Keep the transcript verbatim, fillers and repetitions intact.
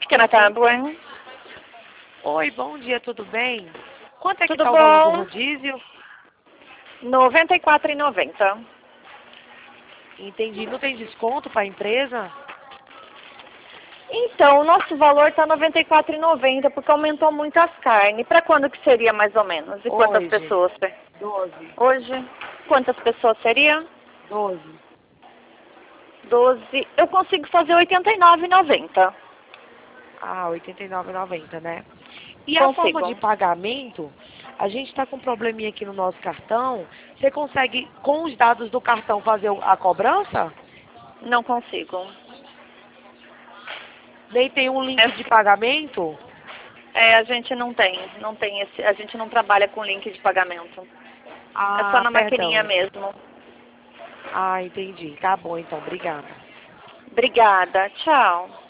Pequena Tábua. Oi, bom dia, tudo bem? Quanto é que Tudo tá o valor do bom? rodízio? noventa e quatro reais e noventa centavos. Entendi. Não tem desconto para a empresa? Então, o nosso valor está noventa e quatro reais e noventa centavos, porque aumentou muito as carnes. Para quando que seria mais ou menos? E quantas Hoje. pessoas? doze. Hoje? Quantas pessoas seria? doze. doze. Eu consigo fazer oitenta e nove reais e noventa centavos. Ah, oitenta e nove reais e noventa centavos, né? E a Consigo. forma de pagamento, a gente está com um probleminha aqui no nosso cartão. Você consegue, com os dados do cartão, fazer o- a cobrança? Não consigo. Nem tem um link É, de pagamento? é, a gente não tem. Não tem esse, a gente não trabalha com link de pagamento. É só Ah, na maquininha perdão. mesmo. Ah, entendi. Tá bom, então. Obrigada. Obrigada. Tchau.